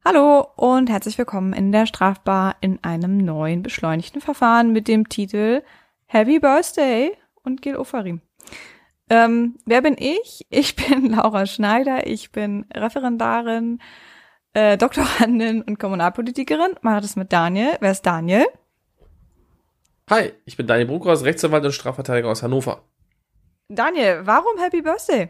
Hallo und herzlich willkommen in der Strafbar in einem neuen beschleunigten Verfahren mit dem Titel Happy Birthday und Gil Ofarim. Wer bin ich? Ich bin Laura Schneider, ich bin Referendarin, Doktorandin und Kommunalpolitikerin, mache das mit Daniel. Wer ist Daniel? Hi, ich bin Daniel Bruckhaus, Rechtsanwalt und Strafverteidiger aus Hannover. Daniel, warum Happy Birthday?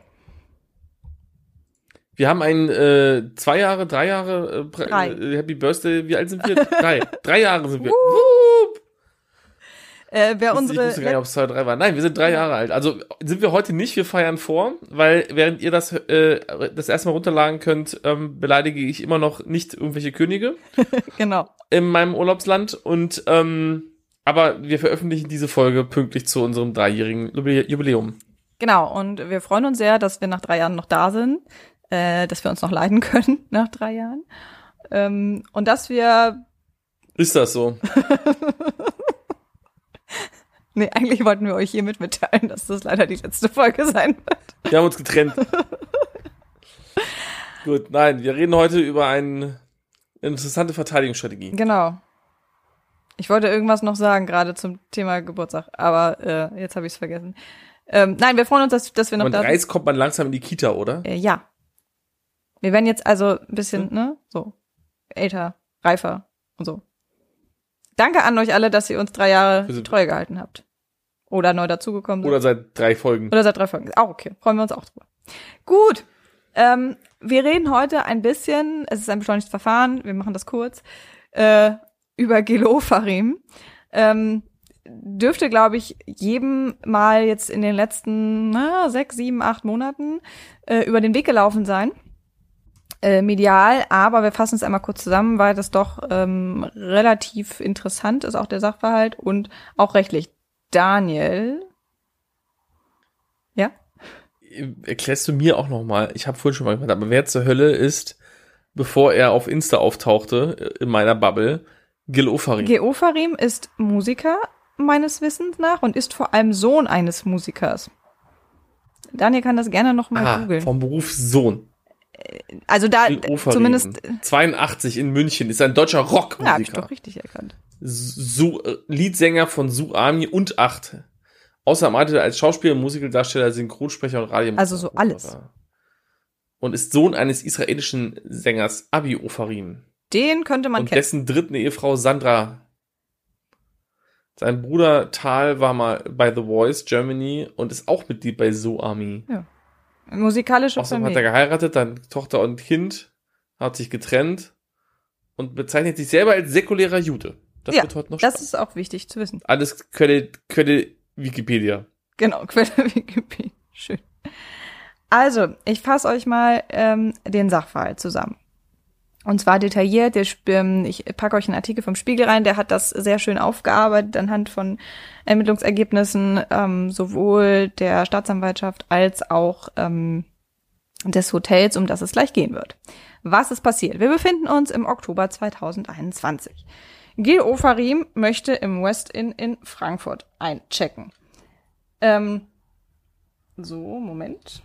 Wir haben ein 2 Jahre, 3 Jahre Happy Birthday. Wie alt sind wir? 3. 3 Jahre sind wir. Ich wusste gar nicht, ob es 2 oder 3 war. Nein, wir sind 3 Jahre alt. Also sind wir heute nicht, wir feiern vor, weil während ihr das erstmal runterladen könnt, beleidige ich immer noch nicht irgendwelche Könige. Genau. In meinem Urlaubsland. Und aber wir veröffentlichen diese Folge pünktlich zu unserem 3-jährigen Jubiläum. Genau, und wir freuen uns sehr, dass wir nach 3 Jahren noch da sind. Dass wir uns noch leiden können nach 3 Jahren. Und dass wir... Ist das so? Nee, eigentlich wollten wir euch hiermit mitteilen, dass das leider die letzte Folge sein wird. Wir haben uns getrennt. Gut, nein, wir reden heute über eine interessante Verteidigungsstrategie. Genau. Ich wollte irgendwas noch sagen, gerade zum Thema Geburtstag, aber jetzt habe ich es vergessen. Nein, wir freuen uns, dass wir noch da sind. Mit Reis kommt man langsam in die Kita, oder? Ja. Wir werden jetzt also ein bisschen, so älter, reifer und so. Danke an euch alle, dass ihr uns 3 Jahre treu gehalten habt. Oder neu dazugekommen seid. Oder seit 3 Folgen. Oder seit 3 Folgen. Auch okay. Freuen wir uns auch drüber. Gut. Wir reden heute ein bisschen, es ist ein beschleunigtes Verfahren, wir machen das kurz, über Gil Ofarim. Dürfte, glaube ich, jedem mal jetzt in den letzten 6, 7, 8 Monaten über den Weg gelaufen sein. Medial, aber wir fassen es einmal kurz zusammen, weil das doch relativ interessant ist, auch der Sachverhalt und auch rechtlich. Daniel? Ja? Erklärst du mir auch nochmal, ich habe vorhin schon mal gefragt, aber wer zur Hölle ist, bevor er auf Insta auftauchte, in meiner Bubble, Gil Ofarim? Gil Ofarim ist Musiker, meines Wissens nach, und ist vor allem Sohn eines Musikers. Daniel kann das gerne nochmal googeln. Vom Beruf Sohn. Also da zumindest 82 in München, ist ein deutscher Rockmusiker. Ja, hab ich doch richtig erkannt. Liedsänger von Suami und 8. Außerdem arbeitet er als Schauspieler, Musicaldarsteller, Synchronsprecher und Radiomacher. Also so alles. Und ist Sohn eines israelischen Sängers Abi Ofarim. Den könnte man kennen. Und dessen dritten Ehefrau Sandra. Sein Bruder Tal war mal bei The Voice Germany und ist auch Mitglied bei Suami. Ja. Musikalische Außerdem hat er geheiratet, dann Tochter und Kind, hat sich getrennt und bezeichnet sich selber als säkulärer Jude. Das wird heute noch spannend. Das ist auch wichtig zu wissen. Alles Quelle Wikipedia. Genau, Quelle Wikipedia. Schön. Also, ich fasse euch mal den Sachverhalt zusammen. Und zwar detailliert. Ich packe euch einen Artikel vom Spiegel rein, der hat das sehr schön aufgearbeitet anhand von Ermittlungsergebnissen sowohl der Staatsanwaltschaft als auch des Hotels, um das es gleich gehen wird. Was ist passiert? Wir befinden uns im Oktober 2021. Gil Ofarim möchte im West Inn in Frankfurt einchecken. Moment.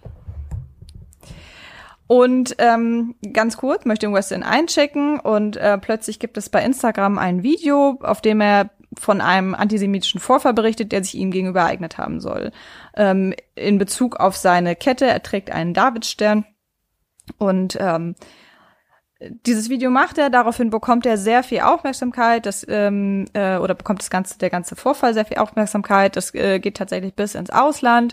Und ganz kurz, möchte im West Inn einchecken und plötzlich gibt es bei Instagram ein Video, auf dem er von einem antisemitischen Vorfall berichtet, der sich ihm gegenüber ereignet haben soll. In Bezug auf seine Kette, er trägt einen Davidstern und dieses Video macht er, daraufhin bekommt er sehr viel Aufmerksamkeit, oder bekommt der ganze Vorfall sehr viel Aufmerksamkeit, das geht tatsächlich bis ins Ausland.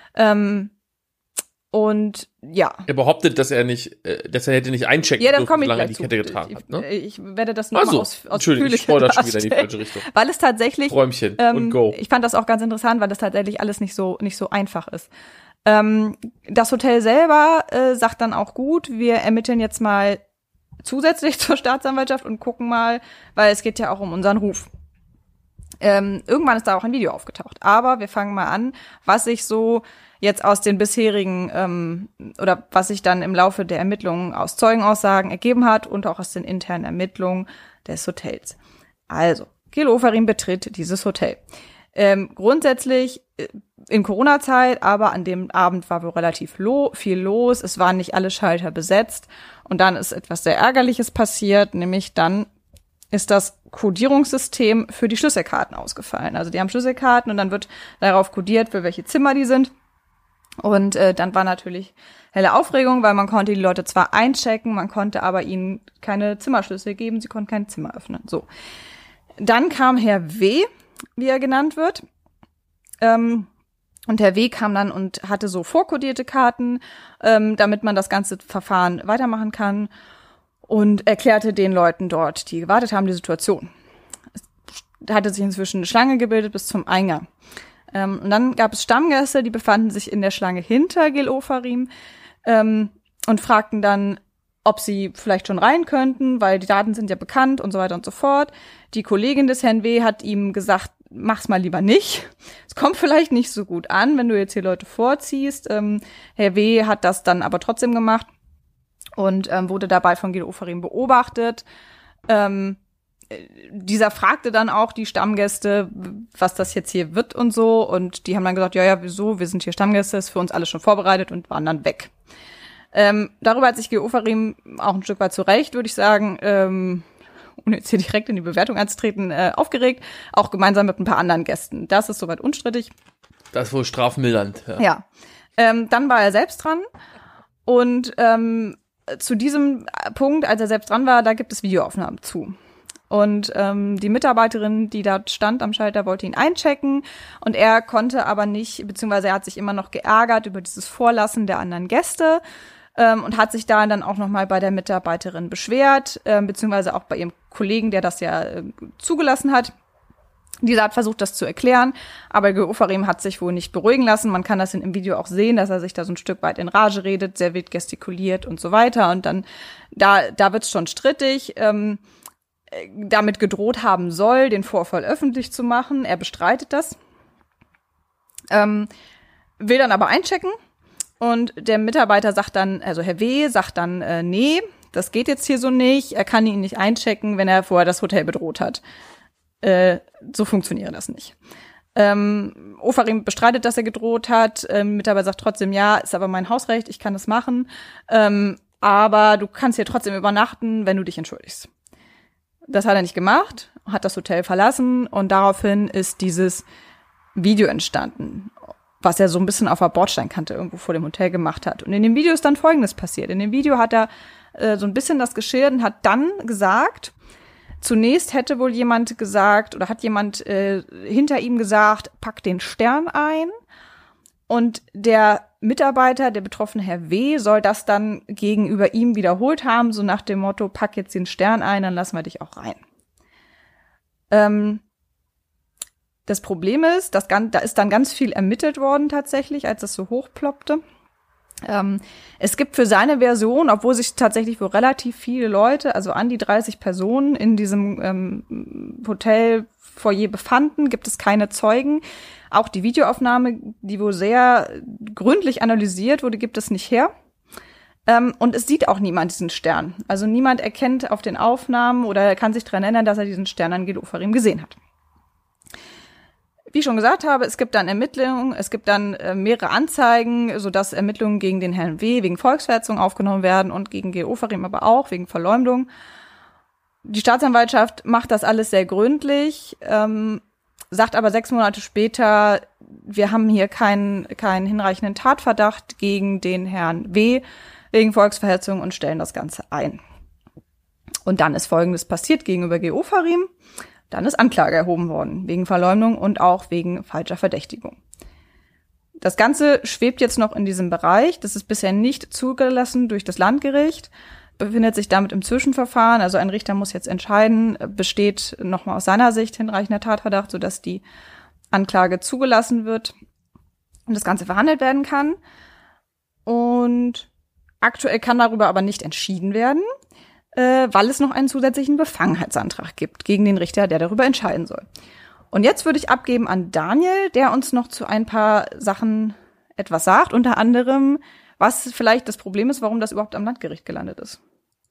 Und ja. Er behauptet, dass er hätte nicht einchecken dürfen, solange er die Kette getragen hat. Ne? Ich werde das nochmal Entschuldigung, ich spoilere schon wieder in die falsche Richtung. Weil es tatsächlich Träumchen und go. Ich fand das auch ganz interessant, weil das tatsächlich alles nicht so einfach ist. Das Hotel selber sagt dann auch gut, wir ermitteln jetzt mal zusätzlich zur Staatsanwaltschaft und gucken mal, weil es geht ja auch um unseren Ruf. Irgendwann ist da auch ein Video aufgetaucht. Aber wir fangen mal an, was sich so jetzt aus den bisherigen oder was sich dann im Laufe der Ermittlungen aus Zeugenaussagen ergeben hat und auch aus den internen Ermittlungen des Hotels. Also, Gil Ofarim betritt dieses Hotel. Grundsätzlich in Corona-Zeit, aber an dem Abend war wohl relativ viel los. Es waren nicht alle Schalter besetzt Und dann ist etwas sehr Ärgerliches passiert, nämlich dann ist das Kodierungssystem für die Schlüsselkarten ausgefallen. Also die haben Schlüsselkarten und dann wird darauf kodiert, für welche Zimmer die sind. Und dann war natürlich helle Aufregung, weil man konnte die Leute zwar einchecken, man konnte aber ihnen keine Zimmerschlüssel geben, sie konnten kein Zimmer öffnen. So. Dann kam Herr W., wie er genannt wird. Und Herr W. kam dann und hatte so vorkodierte Karten, damit man das ganze Verfahren weitermachen kann und erklärte den Leuten dort, die gewartet haben, die Situation. Es hatte sich inzwischen eine Schlange gebildet bis zum Eingang. Und dann gab es Stammgäste, die befanden sich in der Schlange hinter Gil Ofarim und fragten dann, ob sie vielleicht schon rein könnten, weil die Daten sind ja bekannt und so weiter und so fort. Die Kollegin des Herrn W. hat ihm gesagt, mach's mal lieber nicht. Es kommt vielleicht nicht so gut an, wenn du jetzt hier Leute vorziehst. Herr W. hat das dann aber trotzdem gemacht und wurde dabei von Gil Ofarim beobachtet. Dieser fragte dann auch die Stammgäste, was das jetzt hier wird und so. Und die haben dann gesagt, ja, wieso? Wir sind hier Stammgäste, ist für uns alles schon vorbereitet und waren dann weg. Darüber hat sich Gil Ofarim auch ein Stück weit zu Recht, würde ich sagen, ohne jetzt hier direkt in die Bewertung einzutreten, aufgeregt, auch gemeinsam mit ein paar anderen Gästen. Das ist soweit unstrittig. Das ist wohl strafmildernd. Ja. Dann war er selbst dran und zu diesem Punkt, als er selbst dran war, da gibt es Videoaufnahmen zu. Und die Mitarbeiterin, die da stand am Schalter, wollte ihn einchecken und er konnte aber nicht, beziehungsweise er hat sich immer noch geärgert über dieses Vorlassen der anderen Gäste und hat sich da dann auch nochmal bei der Mitarbeiterin beschwert, beziehungsweise auch bei ihrem Kollegen, der das ja zugelassen hat. Dieser hat versucht, das zu erklären, aber Gil Ofarim hat sich wohl nicht beruhigen lassen. Man kann das im Video auch sehen, dass er sich da so ein Stück weit in Rage redet, sehr wild gestikuliert und so weiter. Und dann, da wird's schon strittig, damit gedroht haben soll, den Vorfall öffentlich zu machen. Er bestreitet das, will dann aber einchecken. Und der Mitarbeiter sagt dann, also Herr W. sagt dann, nee, das geht jetzt hier so nicht. Er kann ihn nicht einchecken, wenn er vorher das Hotel bedroht hat. So funktioniert das nicht. Ofarim bestreitet, dass er gedroht hat. Mitarbeiter sagt trotzdem, ja, ist aber mein Hausrecht, ich kann das machen. Aber du kannst hier trotzdem übernachten, wenn du dich entschuldigst. Das hat er nicht gemacht, hat das Hotel verlassen und daraufhin ist dieses Video entstanden, was er so ein bisschen auf der Bordsteinkante irgendwo vor dem Hotel gemacht hat. Und in dem Video ist dann Folgendes passiert. In dem Video hat er so ein bisschen das geschildert und hat dann gesagt, zunächst hätte wohl jemand gesagt oder hat jemand hinter ihm gesagt, pack den Stern ein. Und der Mitarbeiter, der betroffene Herr W., soll das dann gegenüber ihm wiederholt haben, so nach dem Motto, pack jetzt den Stern ein, dann lassen wir dich auch rein. Das Problem ist, da ist dann ganz viel ermittelt worden tatsächlich, als das so hochploppte. Es gibt für seine Version, obwohl sich tatsächlich wohl relativ viele Leute, also an die 30 Personen in diesem Hotelfoyer befanden, gibt es keine Zeugen. Auch die Videoaufnahme, die wohl sehr gründlich analysiert wurde, gibt es nicht her. Und es sieht auch niemand diesen Stern. Also niemand erkennt auf den Aufnahmen oder kann sich daran erinnern, dass er diesen Stern an Gil Ofarim gesehen hat. Wie ich schon gesagt habe, es gibt dann Ermittlungen, es gibt dann mehrere Anzeigen, sodass Ermittlungen gegen den Herrn W. wegen Volksverhetzung aufgenommen werden und gegen Gil Ofarim aber auch wegen Verleumdung. Die Staatsanwaltschaft macht das alles sehr gründlich, sagt aber 6 Monate später, wir haben hier keinen hinreichenden Tatverdacht gegen den Herrn W. wegen Volksverhetzung und stellen das Ganze ein. Und dann ist Folgendes passiert gegenüber Gil Ofarim. Dann ist Anklage erhoben worden, wegen Verleumdung und auch wegen falscher Verdächtigung. Das Ganze schwebt jetzt noch in diesem Bereich. Das ist bisher nicht zugelassen durch das Landgericht, befindet sich damit im Zwischenverfahren. Also ein Richter muss jetzt entscheiden, besteht nochmal aus seiner Sicht hinreichender Tatverdacht, sodass die Anklage zugelassen wird und das Ganze verhandelt werden kann. Und aktuell kann darüber aber nicht entschieden werden, weil es noch einen zusätzlichen Befangenheitsantrag gibt gegen den Richter, der darüber entscheiden soll. Und jetzt würde ich abgeben an Daniel, der uns noch zu ein paar Sachen etwas sagt, unter anderem, was vielleicht das Problem ist, warum das überhaupt am Landgericht gelandet ist.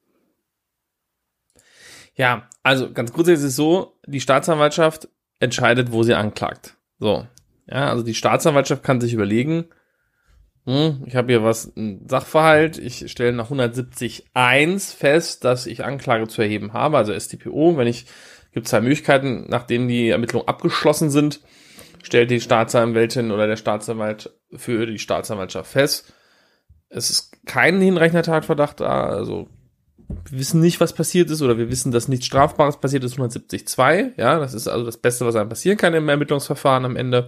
Ja, also ganz grundsätzlich ist es so, die Staatsanwaltschaft entscheidet, wo sie anklagt. So, ja, also die Staatsanwaltschaft kann sich überlegen, Ich habe hier ein Sachverhalt. Ich stelle nach 170.1 fest, dass ich Anklage zu erheben habe, also StPO. Gibt 2 Möglichkeiten, nachdem die Ermittlungen abgeschlossen sind, stellt die Staatsanwältin oder der Staatsanwalt für die Staatsanwaltschaft fest, es ist kein hinreichender Tatverdacht da, also wir wissen nicht, was passiert ist, oder wir wissen, dass nichts Strafbares passiert ist, 170.2, ja, das ist also das Beste, was einem passieren kann im Ermittlungsverfahren am Ende.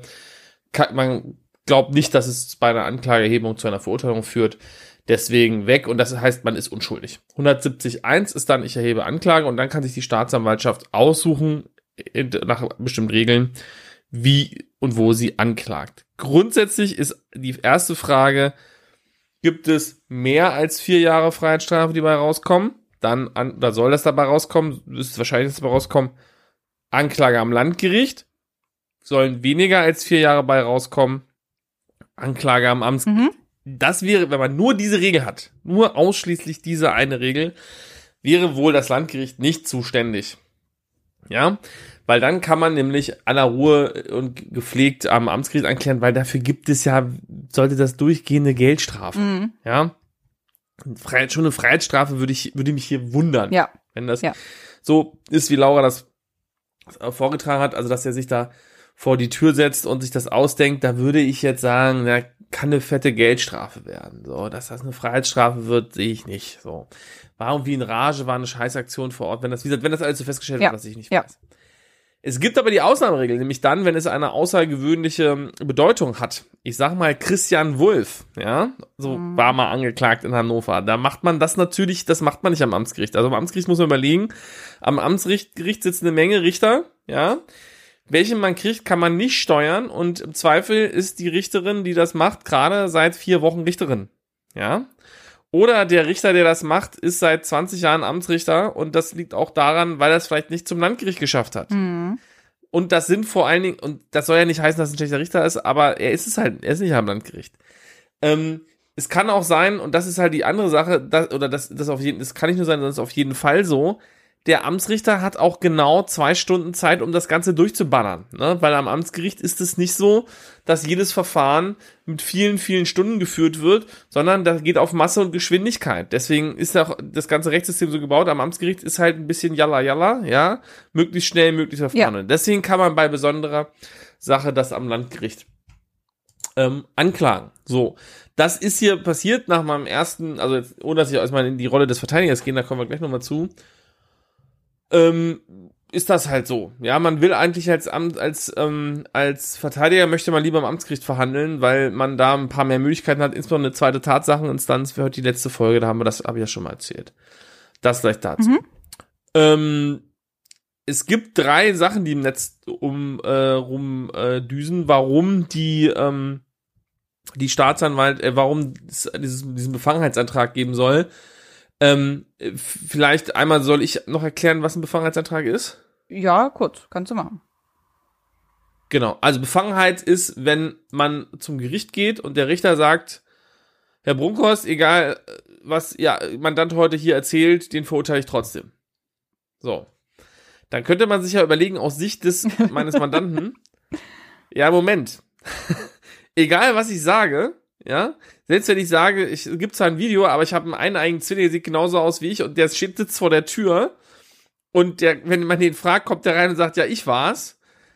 Man glaubt nicht, dass es bei einer Anklageerhebung zu einer Verurteilung führt, deswegen weg, und das heißt, man ist unschuldig. 170.1 ist dann, ich erhebe Anklage, und dann kann sich die Staatsanwaltschaft aussuchen, nach bestimmten Regeln, wie und wo sie anklagt. Grundsätzlich ist die erste Frage, gibt es mehr als 4 Jahre Freiheitsstrafe, die dabei rauskommen? Da soll das dabei rauskommen, ist wahrscheinlich dabei rauskommen, Anklage am Landgericht, sollen weniger als 4 Jahre bei rauskommen, Anklage am Amtsgericht. Das wäre, wenn man nur diese Regel hat, nur ausschließlich diese eine Regel, wäre wohl das Landgericht nicht zuständig. Ja, weil dann kann man nämlich aller Ruhe und gepflegt am Amtsgericht anklären, weil dafür sollte das durchgehende Geldstrafe. Ja, schon eine Freiheitsstrafe würde mich hier wundern, wenn das so ist, wie Laura das vorgetragen hat, also dass er sich da vor die Tür setzt und sich das ausdenkt, da würde ich jetzt sagen, na, kann eine fette Geldstrafe werden. So, dass das eine Freiheitsstrafe wird, sehe ich nicht. So, warum wie in Rage war eine Scheißaktion vor Ort, wenn das alles so festgestellt wird, was ich nicht weiß. Es gibt aber die Ausnahmeregel, nämlich dann, wenn es eine außergewöhnliche Bedeutung hat. Ich sag mal, Christian Wulff, ja, so war mal angeklagt in Hannover. Da macht man das natürlich, das macht man nicht am Amtsgericht. Also am Amtsgericht muss man überlegen, am Amtsgericht sitzen eine Menge Richter, ja. Welchen man kriegt, kann man nicht steuern, und im Zweifel ist die Richterin, die das macht, gerade seit 4 Wochen Richterin, ja. Oder der Richter, der das macht, ist seit 20 Jahren Amtsrichter, und das liegt auch daran, weil er es vielleicht nicht zum Landgericht geschafft hat. Und das sind vor allen Dingen, und das soll ja nicht heißen, dass er ein schlechter Richter ist, aber er ist nicht am Landgericht. Es kann auch sein, und das ist halt die andere Sache, das kann nicht nur sein, das ist auf jeden Fall so, der Amtsrichter hat auch genau 2 Stunden Zeit, um das Ganze durchzuballern, ne? Weil am Amtsgericht ist es nicht so, dass jedes Verfahren mit vielen, vielen Stunden geführt wird, sondern das geht auf Masse und Geschwindigkeit. Deswegen ist auch das ganze Rechtssystem so gebaut. Am Amtsgericht ist halt ein bisschen jalla, ja, möglichst schnell, möglichst Verfahren. Ja. Deswegen kann man bei besonderer Sache das am Landgericht anklagen. So, das ist hier passiert nach meinem ersten, also jetzt, ohne dass ich erstmal in die Rolle des Verteidigers gehe, da kommen wir gleich nochmal zu. Ist das halt so. Ja, man will eigentlich als Verteidiger möchte man lieber am Amtsgericht verhandeln, weil man da ein paar mehr Möglichkeiten hat, insbesondere eine zweite Tatsacheninstanz, für heute die letzte Folge, habe ich ja schon mal erzählt. Das vielleicht dazu. Es gibt 3 Sachen, die im Netz rumdüsen, warum die warum es diesen Befangenheitsantrag geben soll. Vielleicht einmal soll ich noch erklären, was ein Befangenheitsantrag ist? Ja, kurz, kannst du machen. Genau, also Befangenheit ist, wenn man zum Gericht geht und der Richter sagt, Herr Brunkhorst, egal was Mandant heute hier erzählt, den verurteile ich trotzdem. So, dann könnte man sich ja überlegen, aus Sicht meines Mandanten, ja, Moment, egal was ich sage, ja, selbst wenn ich sage, es gibt zwar ein Video, aber ich habe einen eineigen Zwilling, der sieht genauso aus wie ich, und der sitzt vor der Tür, und wenn man den fragt, kommt der rein und sagt, ja, ich war's.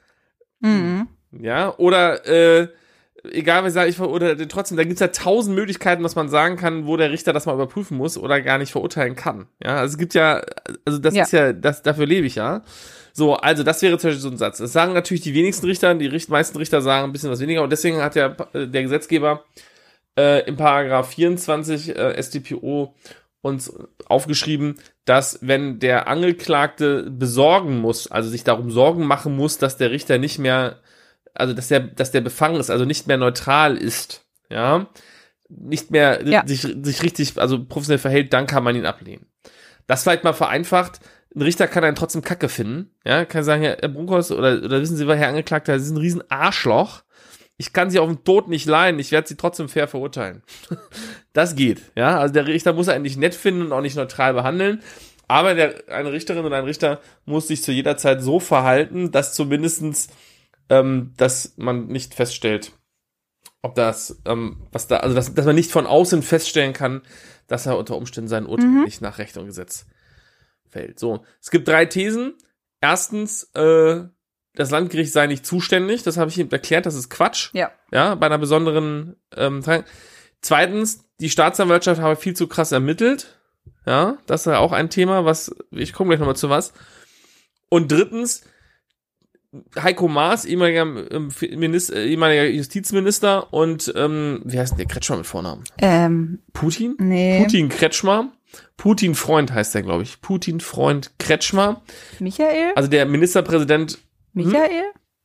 Ja, oder egal, was ich sage, ich verurteile den trotzdem, da gibt's ja 1000 Möglichkeiten, dass man sagen kann, wo der Richter das mal überprüfen muss oder gar nicht verurteilen kann. Ja, also es gibt ja, also das ist ja, dafür lebe ich ja. So, also das wäre zum Beispiel so ein Satz. Das sagen natürlich die wenigsten Richter, meisten Richter sagen ein bisschen was weniger, und deswegen hat der Gesetzgeber im Paragraph 24 StPO uns aufgeschrieben, dass wenn der Angeklagte besorgen muss, also sich darum Sorgen machen muss, dass der Richter nicht mehr, also dass der befangen ist, also nicht mehr neutral ist, ja, nicht mehr sich richtig, also professionell verhält, dann kann man ihn ablehnen. Das vielleicht mal vereinfacht. Ein Richter kann einen trotzdem Kacke finden, ja, kann sagen, Herr Brunkhorst, oder wissen Sie, Herr Angeklagter, Sie sind ein riesen Arschloch. Ich kann Sie auf den Tod nicht leihen, ich werde Sie trotzdem fair verurteilen. Das geht, ja, also der Richter muss einen nicht nett finden und auch nicht neutral behandeln, aber eine Richterin oder ein Richter muss sich zu jeder Zeit so verhalten, dass zumindestens, dass man nicht feststellt, ob das, dass man nicht von außen feststellen kann, dass er unter Umständen sein Urteil nicht nach Recht und Gesetz fällt. So, es gibt 3 Thesen. Erstens, das Landgericht sei nicht zuständig. Das habe ich ihm erklärt, das ist Quatsch. Ja. Ja, bei einer besonderen Zweitens, die Staatsanwaltschaft habe viel zu krass ermittelt. Ja, das ist ja auch ein Thema, ich komme gleich nochmal zu was. Und drittens, Heiko Maas, ehemaliger Justizminister und, wie heißt denn der Kretschmer mit Vornamen? Putin? Nee. Putin Kretschmer. Putin-Freund heißt der, glaube ich. Putin-Freund Kretschmer. Michael? Also der Ministerpräsident. Michael?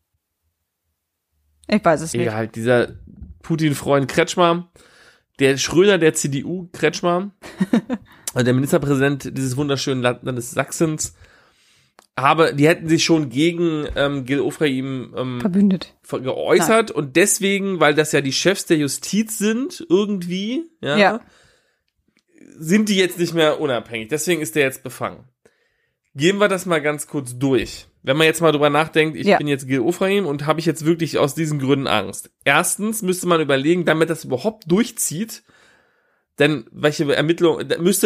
Ich weiß es nicht. Ja, halt dieser Putin-Freund Kretschmer. Der Schröder der CDU Kretschmer. Also der Ministerpräsident dieses wunderschönen Landes Sachsens. Die hätten sich schon gegen Gil Ofraim verbündet geäußert. Nein. Und deswegen, weil das ja die Chefs der Justiz sind, irgendwie, ja. Sind die jetzt nicht mehr unabhängig. Deswegen ist der jetzt befangen. Gehen wir das mal ganz kurz durch. Wenn man jetzt mal drüber nachdenkt, ich bin jetzt Gil Ofraim und habe ich jetzt wirklich aus diesen Gründen Angst. Erstens müsste man überlegen, damit das überhaupt durchzieht, denn welche Ermittlung, müsste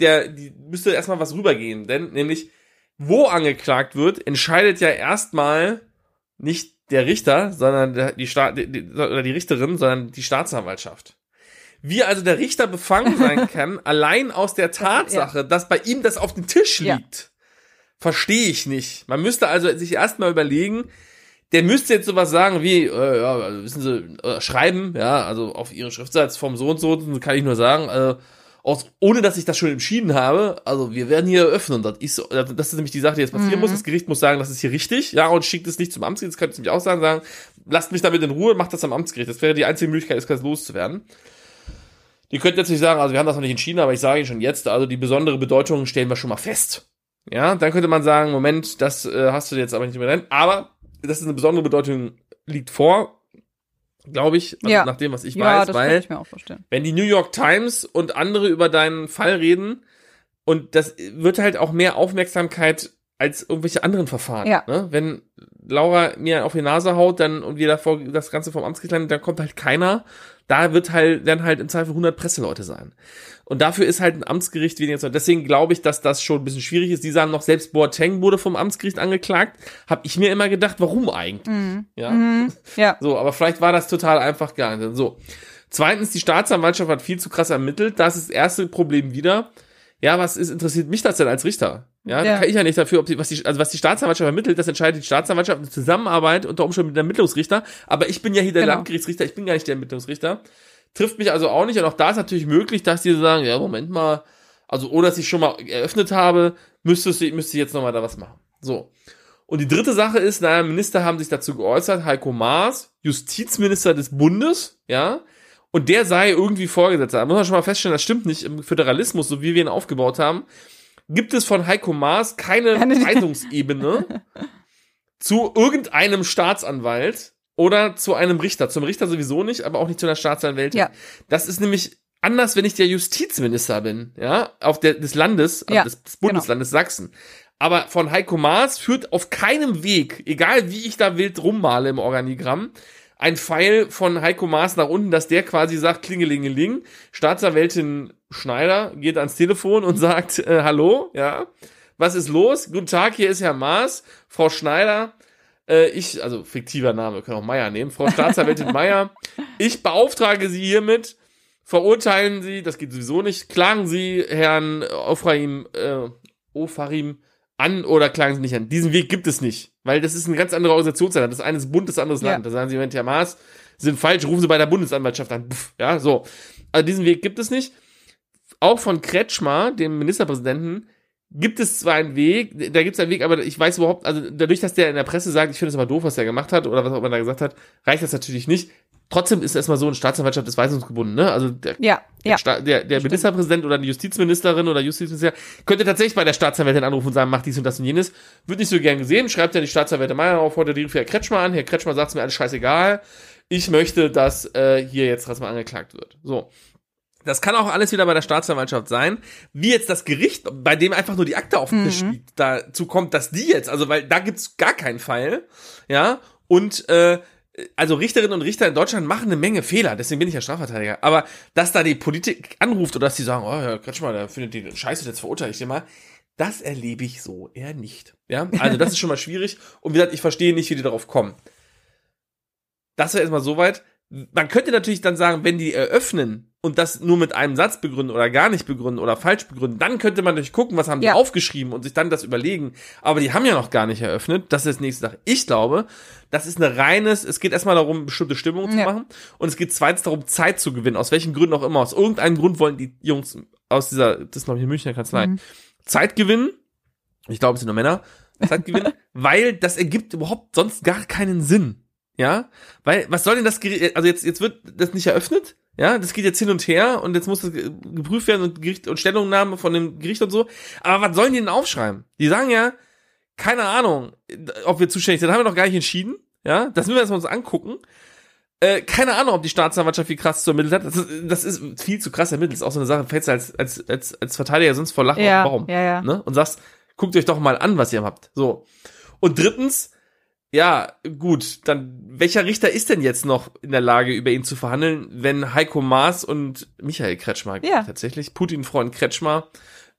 erstmal was rübergehen, denn nämlich, wo angeklagt wird, entscheidet ja erstmal nicht der Richter, sondern die Richterin, sondern die Staatsanwaltschaft. Wie also der Richter befangen sein kann, allein aus der Tatsache, dass bei ihm das auf dem Tisch liegt, verstehe ich nicht. Man müsste also sich erstmal überlegen, der müsste jetzt sowas sagen wie, wissen Sie, schreiben, ja, also auf Ihren Schriftsatz vom so und so, kann ich nur sagen, ohne dass ich das schon entschieden habe, also wir werden hier eröffnen. Das ist nämlich die Sache, die jetzt passieren muss. Das Gericht muss sagen, das ist hier richtig, ja, und schickt es nicht zum Amtsgericht. Das könnte es nämlich auch sagen, lasst mich damit in Ruhe, macht das am Amtsgericht. Das wäre die einzige Möglichkeit, das loszuwerden. Die könnten jetzt nicht sagen, also wir haben das noch nicht entschieden, aber ich sage Ihnen schon jetzt, also die besondere Bedeutung stellen wir schon mal fest. Ja, dann könnte man sagen, Moment, das hast du jetzt aber nicht mehr drin, aber das ist eine besondere Bedeutung, liegt vor, glaube ich, nach dem, was ich weiß, das weil kann ich mir auch vorstellen. Wenn die New York Times und andere über deinen Fall reden, und das wird halt auch mehr Aufmerksamkeit als irgendwelche anderen Verfahren. Ja. Ne? Wenn Laura mir auf die Nase haut, und wir davor das Ganze vom Amtsgericht landen, dann kommt halt keiner. Da werden halt im Zweifel 100 Presseleute sein. Und dafür ist halt ein Amtsgericht weniger Zeit. Deswegen glaube ich, dass das schon ein bisschen schwierig ist. Die sagen noch, selbst Boateng wurde vom Amtsgericht angeklagt. Hab ich mir immer gedacht, warum eigentlich? Ja. So, aber vielleicht war das total einfach gar nicht. So. Zweitens, die Staatsanwaltschaft hat viel zu krass ermittelt. Das ist das erste Problem wieder. Ja, interessiert mich das denn als Richter? Ja, da kann ich ja nicht dafür, was die Staatsanwaltschaft ermittelt, das entscheidet die Staatsanwaltschaft in Zusammenarbeit unter Umständen mit dem Ermittlungsrichter. Aber ich bin ja hier der Landgerichtsrichter, ich bin gar nicht der Ermittlungsrichter. Trifft mich also auch nicht. Und auch da ist natürlich möglich, dass die sagen, ja, Moment mal, also ohne dass ich schon mal eröffnet habe, müsste ich jetzt nochmal da was machen. So. Und die dritte Sache ist, Minister haben sich dazu geäußert, Heiko Maas, Justizminister des Bundes, ja, und der sei irgendwie Vorgesetzter. Da muss man schon mal feststellen, das stimmt nicht. Im Föderalismus, so wie wir ihn aufgebaut haben, gibt es von Heiko Maas keine Weisungsebene zu irgendeinem Staatsanwalt oder zu einem Richter. Zum Richter sowieso nicht, aber auch nicht zu einer Staatsanwältin. Ja. Das ist nämlich anders, wenn ich der Justizminister bin, ja, des Landes, des Bundeslandes Sachsen. Aber von Heiko Maas führt auf keinem Weg, egal wie ich da wild rummale im Organigramm, ein Pfeil von Heiko Maas nach unten, dass der quasi sagt, klingelingeling, Staatsanwältin Schneider geht ans Telefon und sagt, hallo, ja, was ist los? Guten Tag, hier ist Herr Maas, Frau Schneider, also fiktiver Name, wir können auch Meier nehmen, Frau Staatsanwältin Meier, ich beauftrage Sie hiermit, verurteilen Sie, das geht sowieso nicht, klagen Sie Herrn Ofraim an oder klagen Sie nicht an. Diesen Weg gibt es nicht, weil das ist eine ganz andere Organisation. Das eine ist Bund, das andere ist Land. Da sagen Sie, Herr Maas, Sie sind falsch, rufen Sie bei der Bundesanwaltschaft an. Puff, ja, so. Also diesen Weg gibt es nicht. Auch von Kretschmer, dem Ministerpräsidenten, gibt es zwar einen Weg, da gibt es einen Weg, aber ich weiß überhaupt, also dadurch, dass der in der Presse sagt, ich finde es aber doof, was er gemacht hat oder was auch immer er gesagt hat, reicht das natürlich nicht. Trotzdem ist erstmal so, eine Staatsanwaltschaft ist weisungsgebunden, ne? Also der Ministerpräsident oder die Justizministerin oder Justizminister könnte tatsächlich bei der Staatsanwältin anrufen und sagen, mach dies und das und jenes. Wird nicht so gern gesehen, schreibt ja die Staatsanwältin Meier auf, heute die für Herr Kretschmer an. Herr Kretschmer sagt es mir alles scheißegal. Ich möchte, dass hier jetzt erstmal angeklagt wird. So. Das kann auch alles wieder bei der Staatsanwaltschaft sein. Wie jetzt das Gericht, bei dem einfach nur die Akte auf dem Tisch liegt, dazu kommt, dass die jetzt, also weil da gibt's gar keinen Fall, ja, und also Richterinnen und Richter in Deutschland machen eine Menge Fehler, deswegen bin ich ja Strafverteidiger, aber dass da die Politik anruft oder dass die sagen, oh ja, Kretschmer, der findet die Scheiße, jetzt verurteile ich den mal, das erlebe ich so eher nicht. Ja, also das ist schon mal schwierig und wie gesagt, ich verstehe nicht, wie die darauf kommen. Das wäre erstmal soweit. Man könnte natürlich dann sagen, wenn die eröffnen und das nur mit einem Satz begründen oder gar nicht begründen oder falsch begründen, dann könnte man natürlich gucken, was haben die aufgeschrieben und sich dann das überlegen. Aber die haben ja noch gar nicht eröffnet. Das ist das nächste Sache. Ich glaube, das ist es geht erstmal darum, bestimmte Stimmungen zu machen und es geht zweitens darum, Zeit zu gewinnen. Aus welchen Gründen auch immer. Aus irgendeinem Grund wollen die Jungs das ist glaube ich in Münchner Kanzlei, Zeit gewinnen. Ich glaube, es sind nur Männer. Zeit gewinnen, weil das ergibt überhaupt sonst gar keinen Sinn. Ja, weil, was soll denn das Gericht, also jetzt wird das nicht eröffnet, ja, das geht jetzt hin und her und jetzt muss das geprüft werden und Gericht und Stellungnahme von dem Gericht und so, aber was sollen die denn aufschreiben? Die sagen ja, keine Ahnung, ob wir zuständig sind, haben wir noch gar nicht entschieden, ja, das müssen wir erstmal uns angucken, keine Ahnung, ob die Staatsanwaltschaft wie krass zu ermittelt hat, das ist viel zu krass ermittelt, das ist auch so eine Sache, fällst du als Verteidiger sonst vor Lachen auf den Baum, ne, und sagst, guckt euch doch mal an, was ihr habt, so. Und drittens, ja, gut, dann welcher Richter ist denn jetzt noch in der Lage, über ihn zu verhandeln, wenn Heiko Maas und Michael Kretschmer, tatsächlich, Putin-Freund Kretschmer,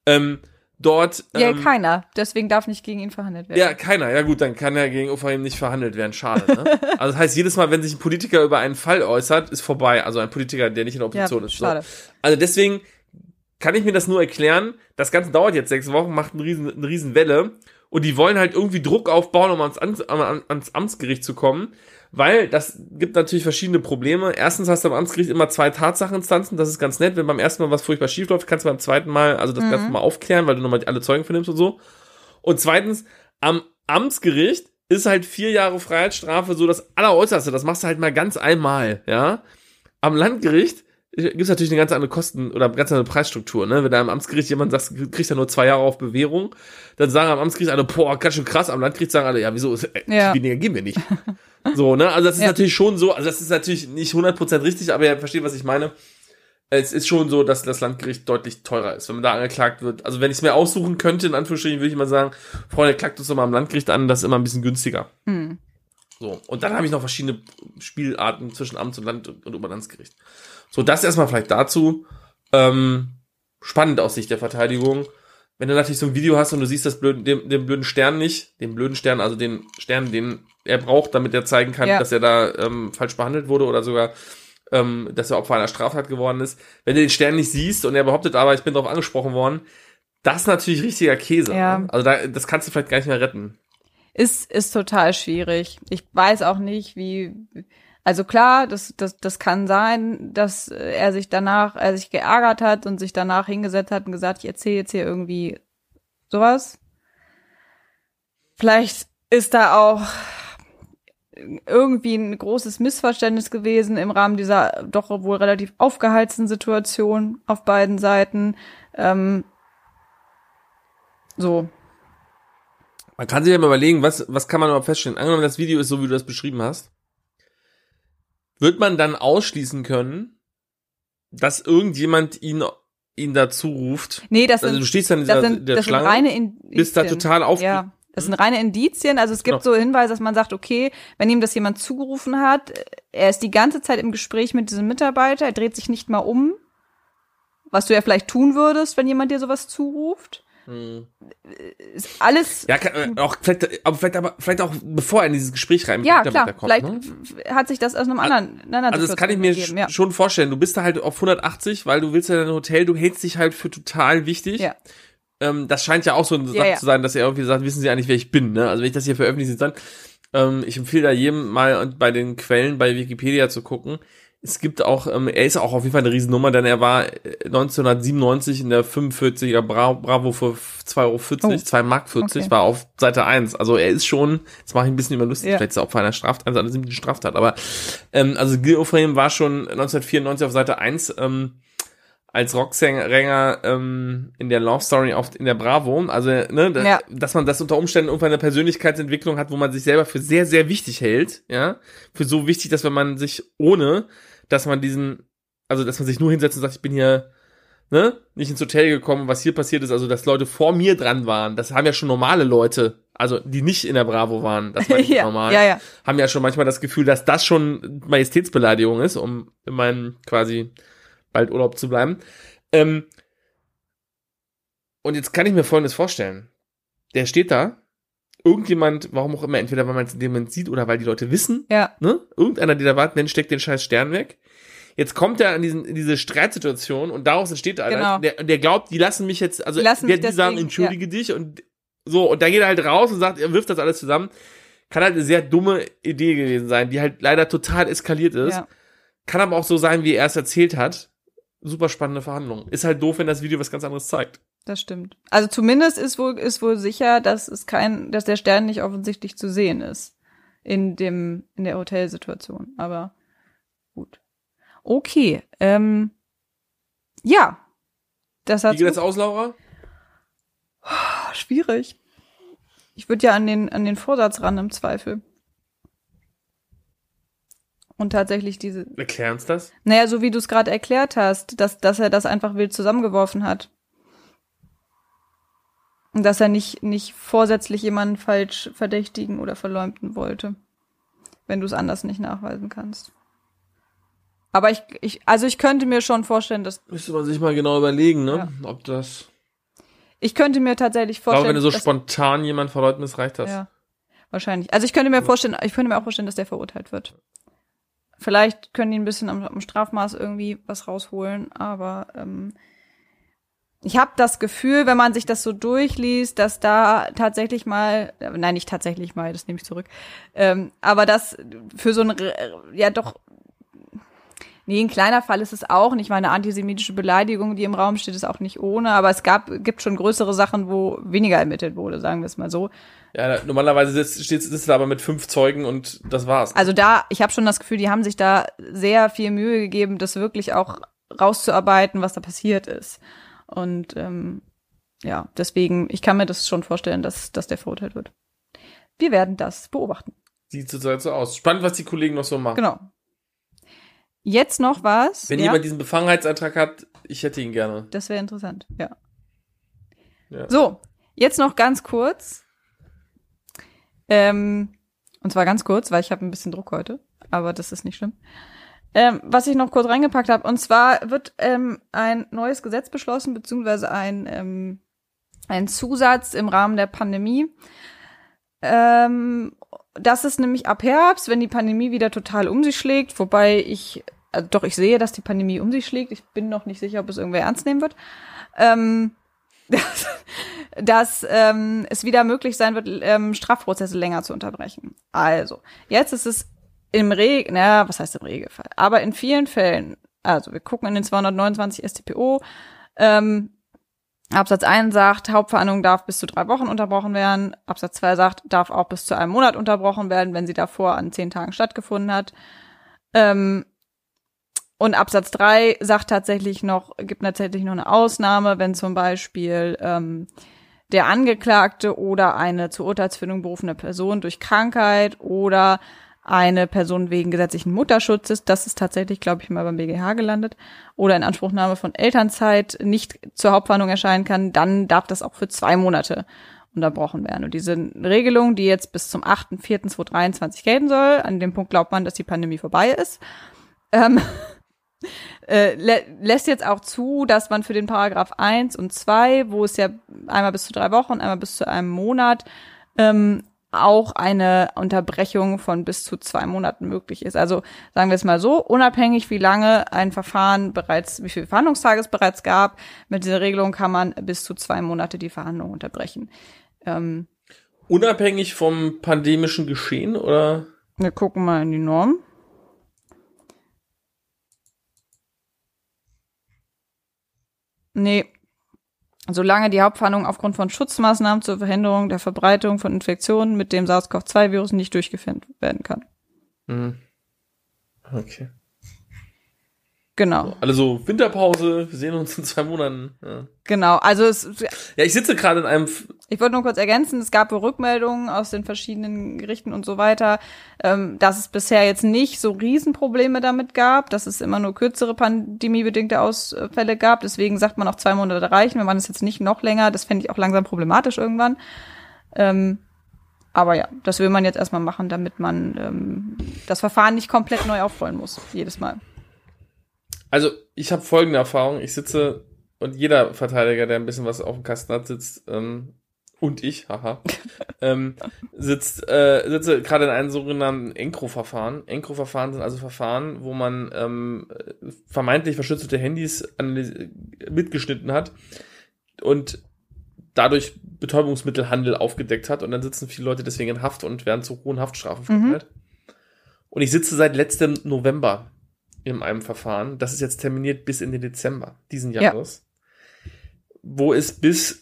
dort... keiner, deswegen darf nicht gegen ihn verhandelt werden. Ja, keiner, ja gut, dann kann er gegen Ukraine nicht verhandelt werden, schade, ne? Also das heißt, jedes Mal, wenn sich ein Politiker über einen Fall äußert, ist vorbei, also ein Politiker, der nicht in der Opposition ist. Schade. So. Also deswegen kann ich mir das nur erklären, das Ganze dauert jetzt 6 Wochen, macht eine riesen Welle. Und die wollen halt irgendwie Druck aufbauen, um ans Amtsgericht zu kommen, weil das gibt natürlich verschiedene Probleme. Erstens hast du am Amtsgericht immer 2 Tatsacheninstanzen, das ist ganz nett. Wenn beim ersten Mal was furchtbar schief läuft, kannst du beim zweiten Mal, also das Ganze mal aufklären, weil du nochmal alle Zeugen vernimmst und so. Und zweitens, am Amtsgericht ist halt 4 Jahre Freiheitsstrafe so das Alleräußerste. Das machst du halt mal ganz einmal, ja. Am Landgericht gibt's natürlich eine ganz andere Kosten- oder ganz andere Preisstruktur, ne? Wenn da am Amtsgericht jemand sagt, kriegt er nur 2 Jahre auf Bewährung, dann sagen am Amtsgericht alle, boah, ganz schön krass, am Landgericht sagen alle, ja, wieso, weniger geben wir nicht. So, ne? Also das ist natürlich schon so, also das ist natürlich nicht 100% richtig, aber ihr versteht, was ich meine. Es ist schon so, dass das Landgericht deutlich teurer ist, wenn man da angeklagt wird. Also wenn ich es mir aussuchen könnte, in Anführungsstrichen, würde ich mal sagen, Freunde, klagt uns doch mal am Landgericht an, das ist immer ein bisschen günstiger. So, und dann habe ich noch verschiedene Spielarten zwischen Amts- und Land- und Oberlandesgericht. So, das erstmal vielleicht dazu. Spannend aus Sicht der Verteidigung. Wenn du natürlich so ein Video hast und du siehst den blöden Stern nicht, den blöden Stern, also den Stern, den er braucht, damit er zeigen kann, dass er da falsch behandelt wurde oder sogar, dass er Opfer einer Straftat geworden ist. Wenn du den Stern nicht siehst und er behauptet aber, ich bin darauf angesprochen worden, das ist natürlich richtiger Käse. Ja. Ne? Also das kannst du vielleicht gar nicht mehr retten. Ist total schwierig. Ich weiß auch nicht, also klar, das kann sein, dass er sich geärgert hat und sich danach hingesetzt hat und gesagt, ich erzähle jetzt hier irgendwie sowas. Vielleicht ist da auch irgendwie ein großes Missverständnis gewesen im Rahmen dieser doch wohl relativ aufgeheizten Situation auf beiden Seiten. So. Man kann sich ja mal überlegen, was kann man überhaupt feststellen? Angenommen, das Video ist so, wie du das beschrieben hast. Wird man dann ausschließen können, dass irgendjemand ihn dazu ruft? Nee, du stehst dann in der Schlange, sind reine Indizien. Bist da total Ja, das sind reine Indizien. Also es gibt so Hinweise, dass man sagt, okay, wenn ihm das jemand zugerufen hat, er ist die ganze Zeit im Gespräch mit diesem Mitarbeiter, er dreht sich nicht mal um, was du ja vielleicht tun würdest, wenn jemand dir sowas zuruft. Ist alles. Ja, vielleicht auch bevor er in dieses Gespräch rein ja, klar, kommt. Vielleicht hat sich das aus einer anderen Also das kann ich mir schon vorstellen. Du bist da halt auf 180, weil du willst ja in ein Hotel, du hältst dich halt für total wichtig. Ja. Das scheint ja auch so eine Sache zu sein, dass er irgendwie sagt, wissen Sie eigentlich, wer ich bin, ne? Also wenn ich das hier veröffentliche, dann, ich empfehle da jedem mal bei den Quellen bei Wikipedia zu gucken. Es gibt auch, er ist auch auf jeden Fall eine Riesennummer, denn er war 1997 in der 45er Bravo für 2,40 €, 2,40 Mark, war auf Seite 1. Also er ist schon, jetzt mache ich ein bisschen immer lustig, vielleicht ist er auch bei einer Straftat, also eine Straftat, aber also Gil Ofarim war schon 1994 auf Seite 1 als Rocksänger in der Love Story in der Bravo. Also, ne, dass man das unter Umständen irgendwann eine Persönlichkeitsentwicklung hat, wo man sich selber für sehr, sehr wichtig hält, ja, für so wichtig, dass wenn man sich dass man sich nur hinsetzt und sagt, ich bin hier, ne, nicht ins Hotel gekommen, was hier passiert ist, also dass Leute vor mir dran waren, das haben ja schon normale Leute also die nicht in der Bravo waren, das war nicht normal, ja. haben ja schon manchmal das Gefühl, dass das schon Majestätsbeleidigung ist, um in meinem quasi bald Urlaub zu bleiben. Und jetzt kann ich mir Folgendes vorstellen. Der steht da, irgendjemand, warum auch immer, entweder weil man es in dem Moment sieht oder weil die Leute wissen, ne? Irgendeiner, der da wartet, dann steckt den scheiß Stern weg. Jetzt kommt er in diese Streitsituation und daraus entsteht einer, der glaubt, die lassen mich jetzt, also die sagen, entschuldige dich und so, und dann geht er halt raus und sagt, er wirft das alles zusammen. Kann halt eine sehr dumme Idee gewesen sein, die halt leider total eskaliert ist. Ja. Kann aber auch so sein, wie er es erzählt hat. Super spannende Verhandlung. Ist halt doof, wenn das Video was ganz anderes zeigt. Das stimmt. Also zumindest ist wohl sicher, dass der Stern nicht offensichtlich zu sehen ist in der Hotelsituation. Aber gut. Okay. Ja. Wie geht das aus, Laura? Schwierig. Ich würde ja an den Vorsatz ran im Zweifel. Und tatsächlich Erklär uns das? Naja, so wie du es gerade erklärt hast, dass er das einfach wild zusammengeworfen hat. Und dass er nicht vorsätzlich jemanden falsch verdächtigen oder verleumden wollte. Wenn du es anders nicht nachweisen kannst. Aber ich könnte mir schon vorstellen, dass... Müsste man sich mal genau überlegen, ne? Ja. Ob das... Ich könnte mir tatsächlich vorstellen... Aber wenn du so spontan jemand verleugnet, reicht das. Ja, wahrscheinlich. Also ich könnte mir auch vorstellen, dass der verurteilt wird. Vielleicht können die ein bisschen am Strafmaß irgendwie was rausholen, aber ich habe das Gefühl, wenn man sich das so durchliest, dass da tatsächlich mal, nein, nicht tatsächlich mal, das nehme ich zurück, aber das für so ein, ja doch, nee, ein kleiner Fall ist es auch nicht, weil eine antisemitische Beleidigung, die im Raum steht, ist auch nicht ohne, aber es gibt schon größere Sachen, wo weniger ermittelt wurde, sagen wir es mal so. Ja, normalerweise sitzt da aber mit 5 Zeugen und das war's. Also ich habe schon das Gefühl, die haben sich da sehr viel Mühe gegeben, das wirklich auch rauszuarbeiten, was da passiert ist. Und ja, deswegen, ich kann mir das schon vorstellen, dass der verurteilt wird. Wir werden das beobachten. Sieht zurzeit so aus. Spannend, was die Kollegen noch so machen. Genau. Jetzt noch was. Wenn jemand diesen Befangenheitsantrag hat, ich hätte ihn gerne. Das wäre interessant, ja. So, jetzt noch ganz kurz. Und zwar ganz kurz, weil ich habe ein bisschen Druck heute, aber das ist nicht schlimm. Was ich noch kurz reingepackt habe, und zwar wird ein neues Gesetz beschlossen, beziehungsweise ein Zusatz im Rahmen der Pandemie. Das ist nämlich ab Herbst, wenn die Pandemie wieder total um sich schlägt, wobei ich sehe, dass die Pandemie um sich schlägt. Ich bin noch nicht sicher, ob es irgendwer ernst nehmen wird. Dass es wieder möglich sein wird, Strafprozesse länger zu unterbrechen. Also, jetzt ist es was heißt im Regelfall? Aber in vielen Fällen, also wir gucken in den 229 StPO, Absatz 1 sagt, Hauptverhandlung darf bis zu 3 Wochen unterbrochen werden. Absatz 2 sagt, darf auch bis zu einem Monat unterbrochen werden, wenn sie davor an 10 Tagen stattgefunden hat. Und Absatz 3 sagt gibt tatsächlich noch eine Ausnahme, wenn zum Beispiel der Angeklagte oder eine zur Urteilsfindung berufene Person durch Krankheit oder eine Person wegen gesetzlichen Mutterschutzes, das ist tatsächlich, glaube ich, mal beim BGH gelandet, oder in von Elternzeit nicht zur Hauptverhandlung erscheinen kann, dann darf das auch für 2 Monate unterbrochen werden. Und diese Regelung, die jetzt bis zum 8.4.2023 gelten soll, an dem Punkt glaubt man, dass die Pandemie vorbei ist, lässt jetzt auch zu, dass man für den Paragraph 1 und 2, wo es ja einmal bis zu 3 Wochen, einmal bis zu einem Monat, auch eine Unterbrechung von bis zu 2 Monaten möglich ist. Also sagen wir es mal so, unabhängig wie lange ein Verfahren wie viele Verhandlungstage es bereits gab, mit dieser Regelung kann man bis zu 2 Monate die Verhandlung unterbrechen. Unabhängig vom pandemischen Geschehen, oder? Wir gucken mal in die Norm. Nee. Solange die Hauptverhandlung aufgrund von Schutzmaßnahmen zur Verhinderung der Verbreitung von Infektionen mit dem SARS-CoV-2-Virus nicht durchgeführt werden kann. Okay. Genau. Also Winterpause, wir sehen uns in 2 Monaten. Ja. Genau, also ich sitze gerade in einem... Ich wollte nur kurz ergänzen, es gab Rückmeldungen aus den verschiedenen Gerichten und so weiter, dass es bisher jetzt nicht so Riesenprobleme damit gab, dass es immer nur kürzere pandemiebedingte Ausfälle gab. Deswegen sagt man auch 2 Monate reichen. Wir machen es jetzt nicht noch länger. Das fände ich auch langsam problematisch irgendwann. Aber ja, das will man jetzt erstmal machen, damit man das Verfahren nicht komplett neu aufrollen muss, jedes Mal. Also, ich habe folgende Erfahrung. Ich sitze, und jeder Verteidiger, der ein bisschen was auf dem Kasten hat, sitzt, und ich, haha, sitze gerade in einem sogenannten ENCRO-Verfahren. ENCRO-Verfahren sind also Verfahren, wo man vermeintlich verschlüsselte Handys mitgeschnitten hat und dadurch Betäubungsmittelhandel aufgedeckt hat. Und dann sitzen viele Leute deswegen in Haft und werden zu hohen Haftstrafen verurteilt. Und ich sitze seit letztem November in einem Verfahren. Das ist jetzt terminiert bis in den Dezember diesen Jahres. Wo es bis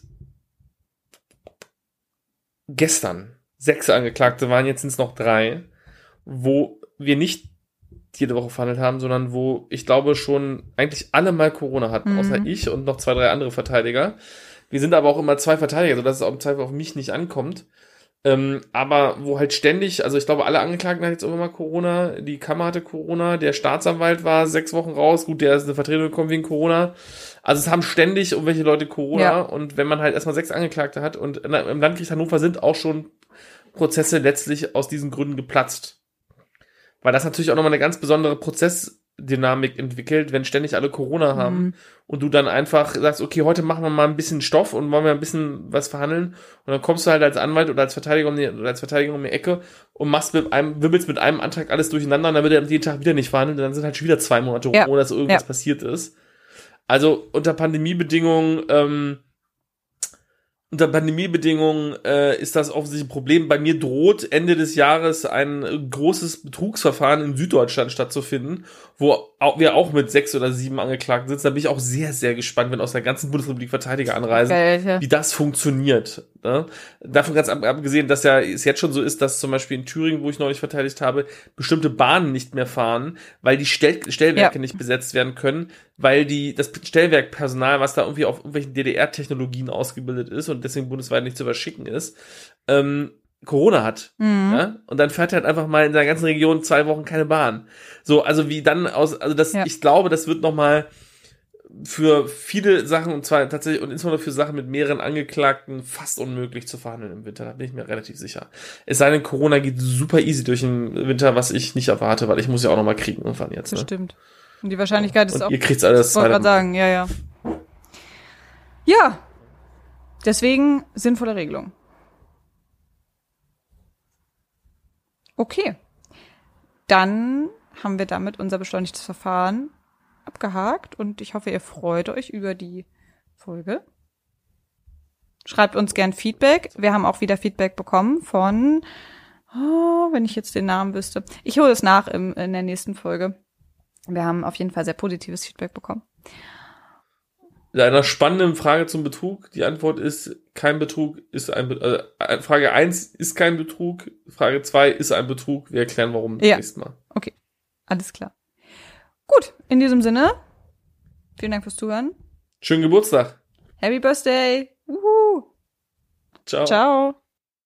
gestern 6 Angeklagte waren, jetzt sind es noch 3, wo wir nicht jede Woche verhandelt haben, sondern wo ich glaube schon eigentlich alle mal Corona hatten, außer ich und noch 2, 3 andere Verteidiger. Wir sind aber auch immer 2 Verteidiger, sodass es auch im Zweifel auf mich nicht ankommt. Aber wo halt ständig, also ich glaube, alle Angeklagten hatten jetzt immer mal Corona, die Kammer hatte Corona, der Staatsanwalt war 6 Wochen raus, gut, der ist eine Vertretung gekommen wegen Corona. Also es haben ständig irgendwelche Leute Corona und wenn man halt erstmal 6 Angeklagte hat und im Landgericht Hannover sind auch schon Prozesse letztlich aus diesen Gründen geplatzt. Weil das natürlich auch nochmal eine ganz besondere Prozessdynamik entwickelt, wenn ständig alle Corona haben und du dann einfach sagst, okay, heute machen wir mal ein bisschen Stoff und wollen wir ein bisschen was verhandeln und dann kommst du halt als Anwalt oder als Verteidiger um die Ecke und wirbelst mit einem Antrag alles durcheinander und dann wird er jeden Tag wieder nicht verhandelt und dann sind halt schon wieder 2 Monate rum, ohne dass irgendwas passiert ist. Also unter Pandemiebedingungen ist das offensichtlich ein Problem. Bei mir droht Ende des Jahres ein großes Betrugsverfahren in Süddeutschland stattzufinden, wo wir auch mit 6 oder 7 Angeklagten sitzen. Da bin ich auch sehr, sehr gespannt, wenn aus der ganzen Bundesrepublik Verteidiger anreisen, wie das funktioniert. Ne? Davon ganz abgesehen, dass ja es jetzt schon so ist, dass zum Beispiel in Thüringen, wo ich neulich verteidigt habe, bestimmte Bahnen nicht mehr fahren, weil die Stellwerke nicht besetzt werden können, weil das Stellwerkpersonal, was da irgendwie auf irgendwelchen DDR-Technologien ausgebildet ist und deswegen bundesweit nicht zu überschicken ist, Corona hat. Ja? Und dann fährt halt einfach mal in der ganzen Region 2 Wochen keine Bahn. So, also wie dann ich glaube, das wird nochmal für viele Sachen, und zwar tatsächlich, und insbesondere für Sachen mit mehreren Angeklagten, fast unmöglich zu verhandeln im Winter. Da bin ich mir relativ sicher. Es sei denn, Corona geht super easy durch den Winter, was ich nicht erwarte, weil ich muss ja auch nochmal kriegen irgendwann jetzt. Das stimmt. Und die Wahrscheinlichkeit ist und auch... ihr kriegt's alles. Ich wollte gerade sagen, ja. Ja. Deswegen sinnvolle Regelung. Okay. Dann haben wir damit unser beschleunigtes Verfahren abgehakt und ich hoffe, ihr freut euch über die Folge. Schreibt uns gern Feedback. Wir haben auch wieder Feedback bekommen von, wenn ich jetzt den Namen wüsste. Ich hole es nach in der nächsten Folge. Wir haben auf jeden Fall sehr positives Feedback bekommen. Einer spannenden Frage zum Betrug. Die Antwort ist, kein Betrug ist Frage 1 ist kein Betrug. Frage 2 ist ein Betrug. Wir erklären, warum das nächste Mal. Okay, alles klar. Gut, in diesem Sinne, vielen Dank fürs Zuhören. Schönen Geburtstag. Happy Birthday. Ciao.